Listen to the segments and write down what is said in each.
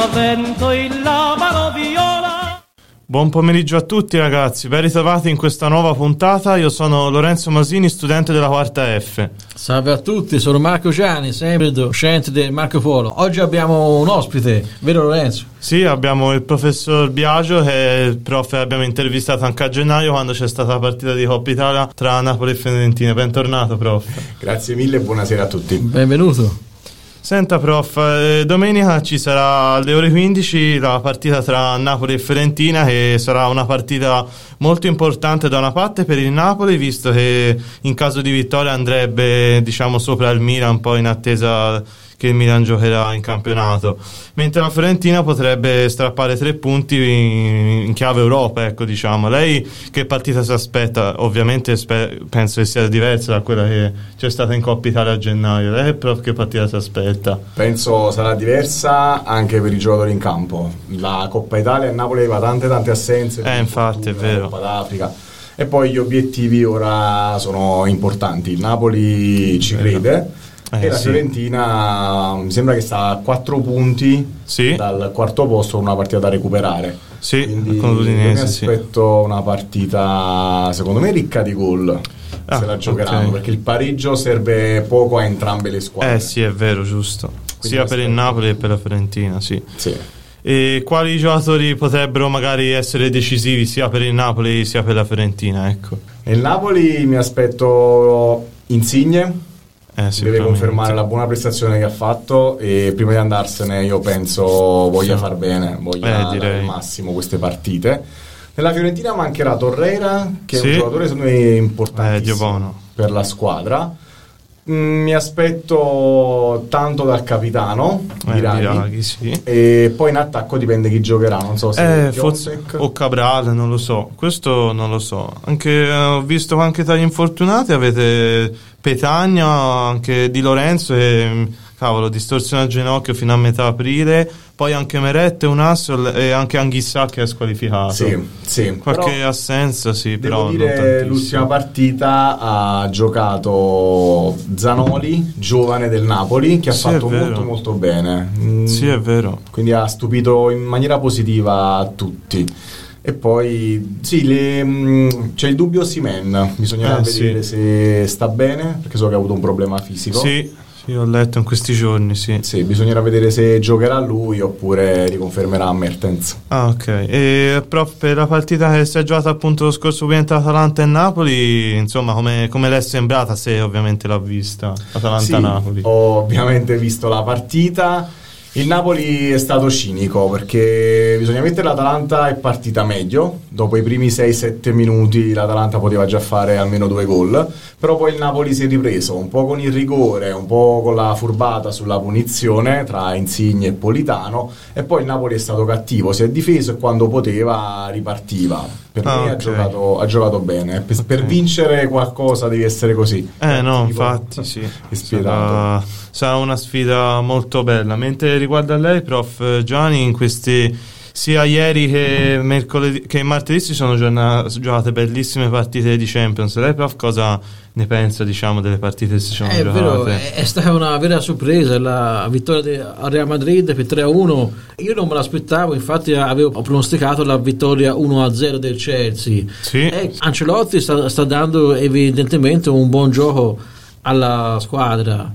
al vento il labaro viola. Buon pomeriggio a tutti ragazzi, ben ritrovati in questa nuova puntata. Io sono Lorenzo Masini, studente della quarta F. Salve a tutti, sono Marco Gianni, sempre docente del Marco Polo. Oggi abbiamo un ospite, vero Lorenzo? Sì, abbiamo il professor Biagio, che è il prof che abbiamo intervistato anche a gennaio quando c'è stata la partita di Coppa Italia tra Napoli e Fiorentina. Bentornato prof. Grazie mille e buonasera a tutti. Benvenuto. Senta prof, domenica ci sarà alle ore 15 la partita tra Napoli e Fiorentina, che sarà una partita molto importante da una parte per il Napoli, visto che in caso di vittoria andrebbe diciamo sopra il Milan, poi in attesa che il Milan giocherà in campionato, mentre la Fiorentina potrebbe strappare 3 punti in chiave Europa, ecco diciamo. Lei che partita si aspetta? Ovviamente penso che sia diversa da quella che c'è stata in Coppa Italia a gennaio. Lei che partita si aspetta? Penso sarà diversa anche per i giocatori in campo. La Coppa Italia a Napoli aveva tante assenze, infatti è vero. La Coppa d'Africa. E poi gli obiettivi ora sono importanti. Il Napoli ci crede. E la Fiorentina mi sembra che sta a 4 punti dal quarto posto, una partita da recuperare. Sì, quindi con l'Udinese, mi aspetto una partita secondo me ricca di gol. Se la giocheranno, perché il pareggio serve poco a entrambe le squadre. Sì, è vero, giusto. Quindi sia per il Napoli che per la Fiorentina, sì. E quali giocatori potrebbero magari essere decisivi sia per il Napoli sia per la Fiorentina, ecco? Nel Napoli mi aspetto Insigne. Deve confermare la buona prestazione che ha fatto e prima di andarsene io penso voglia far bene, voglia dare il massimo queste partite. Nella Fiorentina mancherà Torreira, che è un giocatore secondo me importantissimo per la squadra. Mi aspetto tanto dal capitano Biraghi, e poi in attacco dipende chi giocherà, non so se forse o Cabral, non lo so, questo non lo so. Anche ho visto anche tra gli infortunati avete Petagna, anche Di Lorenzo e cavolo, distorsione al ginocchio fino a metà aprile, poi anche Meret, un asso e anche Anghissà che è squalificato. Sì. Qualche però assenza, devo dire l'ultima partita ha giocato Zanoli, giovane del Napoli, che ha fatto molto bene. Sì, è vero. Quindi ha stupito in maniera positiva a tutti. E poi c'è il dubbio Osimhen, bisognerà vedere se sta bene, perché so che ha avuto un problema fisico. Sì, ho letto in questi giorni, sì, bisognerà vedere se giocherà lui oppure riconfermerà Mertens. Ok. E prof, per la partita che si è giocata appunto lo scorso weekend tra Atalanta e Napoli, insomma come le è sembrata, se ovviamente l'ha vista Atalanta-Napoli? Ho ovviamente visto la partita. Il Napoli è stato cinico perché bisogna mettere l'Atalanta è partita meglio. Dopo i primi 6-7 minuti l'Atalanta poteva già fare almeno 2 gol, però poi il Napoli si è ripreso un po' con il rigore, un po' con la furbata sulla punizione tra Insigne e Politano, e poi il Napoli è stato cattivo, si è difeso e quando poteva ripartiva. Per me ha giocato bene. Per vincere qualcosa devi essere così. Infatti sì. Sarà una sfida molto bella. Mentre riguarda lei, prof Gianni, in questi sia ieri che mercoledì che martedì si sono giocate bellissime partite di Champions. Lei, prof, cosa ne pensa, diciamo, delle partite che si sono giocate? Vero, è stata una vera sorpresa la vittoria al Real Madrid per 3-1. Io non me l'aspettavo, infatti ho pronosticato la vittoria 1-0 del Chelsea. Ancelotti sta dando evidentemente un buon gioco alla squadra.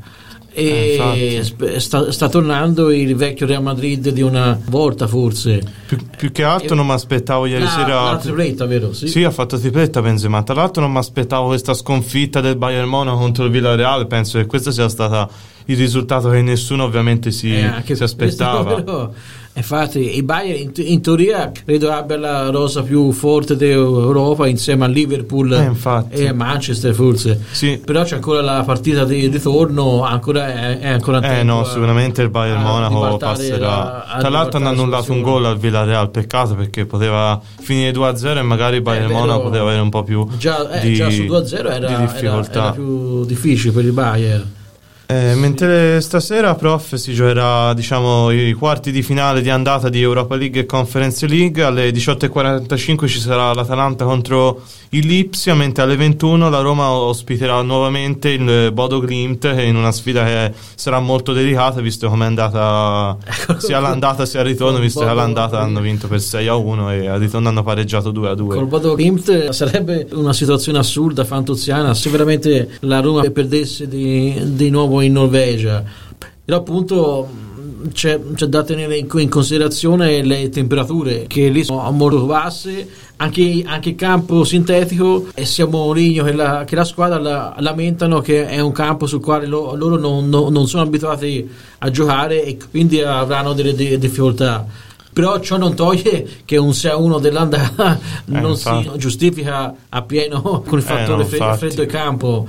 E sta tornando il vecchio Real Madrid di una volta, forse più che altro non mi aspettavo ieri sera la tripletta, vero? Sì, ha fatto tripletta Benzema. Tra l'altro non mi aspettavo questa sconfitta del Bayern Monaco contro il Villarreal. Penso che questo sia stato il risultato che nessuno ovviamente si aspettava. Infatti il Bayern in teoria credo abbia la rosa più forte d'Europa insieme a Liverpool e a Manchester forse, però c'è ancora la partita di ritorno, è ancora tempo sicuramente il Bayern Monaco passerà. Tra l'altro hanno annullato un gol al Villarreal, peccato, perché poteva finire 2-0 e magari il Bayern Monaco poteva avere un po' più già su 2-0 di difficoltà. era più difficile per il Bayern. Mentre stasera, prof, si giocherà, diciamo, i quarti di finale di andata di Europa League e Conference League. Alle 18:45 ci sarà l'Atalanta contro il Lipsia, mentre alle 21 la Roma ospiterà nuovamente il Bodo Glimt, in una sfida che sarà molto delicata, visto come è andata sia all'andata sia al ritorno, visto che all'andata hanno vinto per 6-1 e al ritorno hanno pareggiato 2-2. Col Bodo Glimt sarebbe una situazione assurda, fantoziana, se veramente la Roma perdesse di nuovo in Norvegia. Però appunto c'è da tenere in considerazione le temperature, che lì sono molto basse, anche il campo sintetico, e sia Mourinho che la squadra lamentano che è un campo sul quale loro non sono abituati a giocare e quindi avranno delle difficoltà. Però ciò non toglie che un 6-1 dell'andata non si giustifica appieno con il fattore freddo e campo.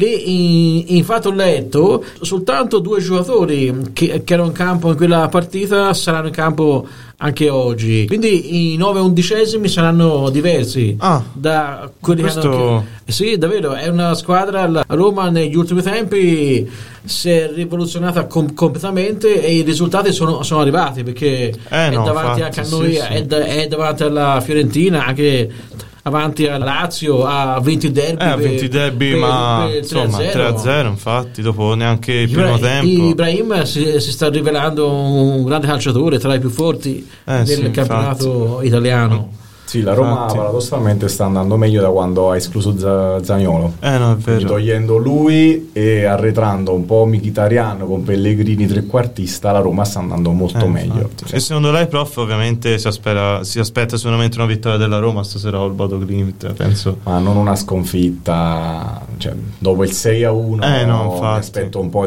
Lì infatti ho letto soltanto 2 giocatori che erano in campo in quella partita saranno in campo anche oggi, quindi i 9 undicesimi saranno diversi da quelli che hanno. Sì, davvero, è una squadra, la Roma negli ultimi tempi si è rivoluzionata completamente e i risultati sono arrivati, perché è davanti anche a noi, sì. È davanti alla Fiorentina, anche avanti al Lazio, ha vinto i derby, ma insomma 3-0, infatti, dopo neanche il primo tempo. Ibrahim si sta rivelando un grande calciatore, tra i più forti del campionato italiano. Sì, la Roma paradossalmente sta andando meglio da quando ha escluso Zaniolo. No, è vero. Togliendo lui e arretrando un po' Mkhitaryan con Pellegrini trequartista, la Roma sta andando molto meglio. Sì. E secondo lei, prof, ovviamente si aspetta sicuramente una vittoria della Roma stasera col Bodo Glimt, penso. Ma non una sconfitta, cioè, dopo il 6-1 mi aspetto un po'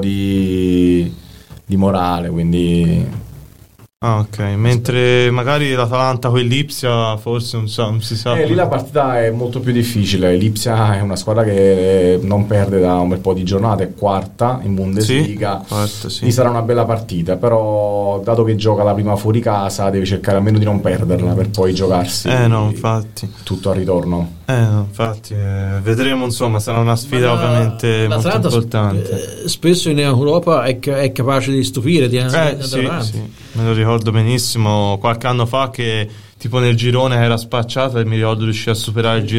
di morale, quindi. Ok, mentre magari l'Atalanta con il Lipsia forse non si sa. Lì la partita è molto più difficile. Lipsia è una squadra che non perde da un bel po' di giornate, è quarta in Bundesliga. Sì. Lì sarà una bella partita, però dato che gioca la prima fuori casa deve cercare almeno di non perderla per poi giocarsi infatti. tutto al ritorno. Infatti vedremo, insomma, sarà una sfida ovviamente molto importante. Spesso in Europa è capace di stupire, di andare avanti. Sì. Me lo ricordo benissimo qualche anno fa che tipo nel girone era spacciato e mi ricordo riuscì a superare il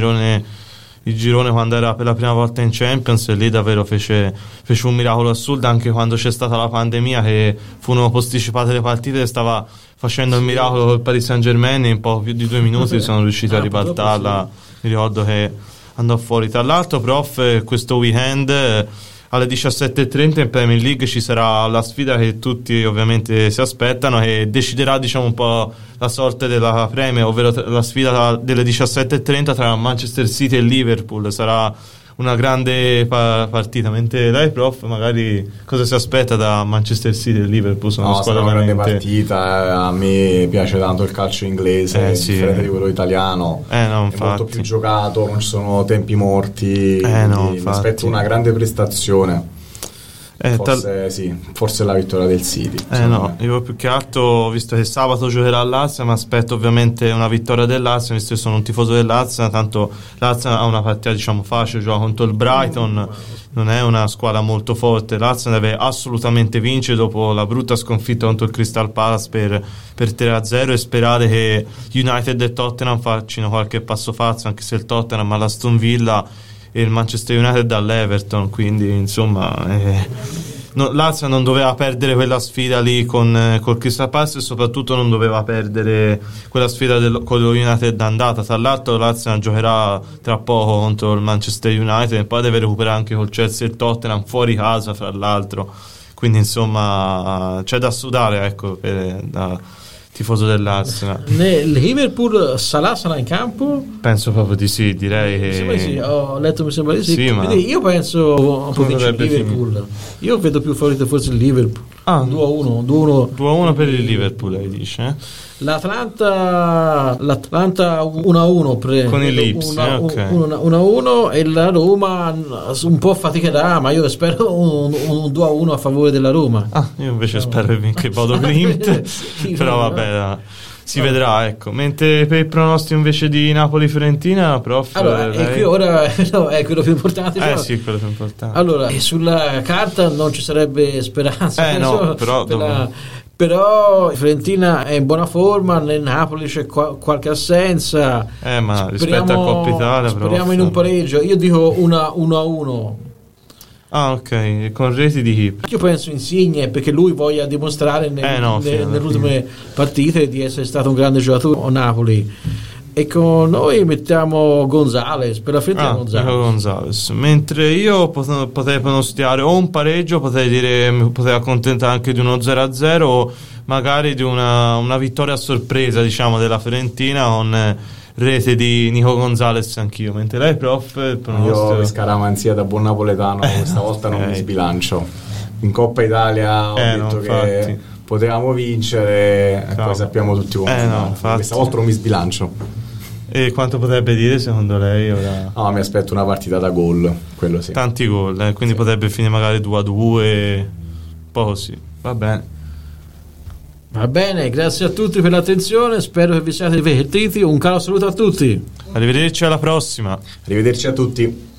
girone quando era per la prima volta in Champions, e lì davvero fece un miracolo assurdo, anche quando c'è stata la pandemia che furono posticipate le partite, stava facendo il miracolo col Paris Saint-Germain, in poco più di 2 minuti sono riusciti a ribaltarla. Mi ricordo che andò fuori. Tra l'altro, prof, questo weekend alle 17:30 in Premier League ci sarà la sfida che tutti ovviamente si aspettano, e deciderà, diciamo, un po' la sorte della Premier, ovvero la sfida delle 17:30 tra Manchester City e Liverpool. Sarà una grande partita. Mentre lei, prof, magari cosa si aspetta da Manchester City e Liverpool? Sono sarà una grande partita. A me piace tanto il calcio inglese, differente di quello italiano. È molto più giocato, non ci sono tempi morti. Mi aspetto una grande prestazione. Forse la vittoria del City. Io più che altro, visto che sabato giocherà l'Arsenal, mi aspetto ovviamente una vittoria dell'Arsenal, visto che sono un tifoso dell'Arsenal. Tanto l'Arsenal ha una partita, diciamo, facile, gioca contro il Brighton, non è una squadra molto forte. L'Arsenal deve assolutamente vincere dopo la brutta sconfitta contro il Crystal Palace per 3-0, e sperare che United e Tottenham facciano qualche passo falso, anche se il Tottenham ha l'Aston Villa e il Manchester United dall'Everton, quindi insomma l'Arsenal non doveva perdere quella sfida lì col Crystal Palace, e soprattutto non doveva perdere quella sfida con lo United d'andata. Tra l'altro l'Arsenal giocherà tra poco contro il Manchester United e poi deve recuperare anche col Chelsea e il Tottenham fuori casa, fra l'altro, quindi insomma c'è da sudare, ecco, da tifoso dell'Arsenal. Liverpool sarà in campo? Penso proprio di sì, direi che ho letto, mi sembra di sì, ma io penso un po' vince il Liverpool. Io vedo più favorito forse il Liverpool. 2-1 per il Liverpool, lei dice? L'Atlanta 1-1 con il Lipsia, 1-1, e la Roma un po' faticherà, ma io spero un 2-1 a favore della Roma. Io invece spero che vinca il Bodo Glimt. Però vabbè, si vedrà, ecco. Mentre per il pronostico invece di Napoli-Fiorentina, prof, allora, e qui ora no, è quello più importante. Sì, quello più importante. Allora, sulla carta non ci sarebbe speranza. No, però Fiorentina è in buona forma, nel Napoli c'è qualche assenza. Ma rispetto a Coppa Italia, speriamo in un pareggio. Io dico 1-1. Ah, ok, con reti di chi? Io penso Insigne, perché lui voglia dimostrare nelle ultime partite di essere stato un grande giocatore a Napoli. E con noi mettiamo Gonzalez per la Fiorentina. Gonzalez. Mentre io potrei pronosticare o un pareggio, potrei accontentare anche di uno 0-0 o magari di una vittoria a sorpresa, diciamo, della Fiorentina con rete di Nico Gonzalez anch'io. Mentre lei, prof, io scaramanzia da buon napoletano, questa volta non mi sbilancio. In Coppa Italia ho detto che potevamo vincere, e poi sappiamo tutti come questa volta non mi sbilancio. E quanto potrebbe dire secondo lei ora? Mi aspetto una partita da gol, quello sì. Tanti gol, quindi potrebbe finire magari 2-2, poco sì. Va bene, grazie a tutti per l'attenzione, spero che vi siate divertiti. Un caro saluto a tutti. Arrivederci alla prossima. Arrivederci a tutti.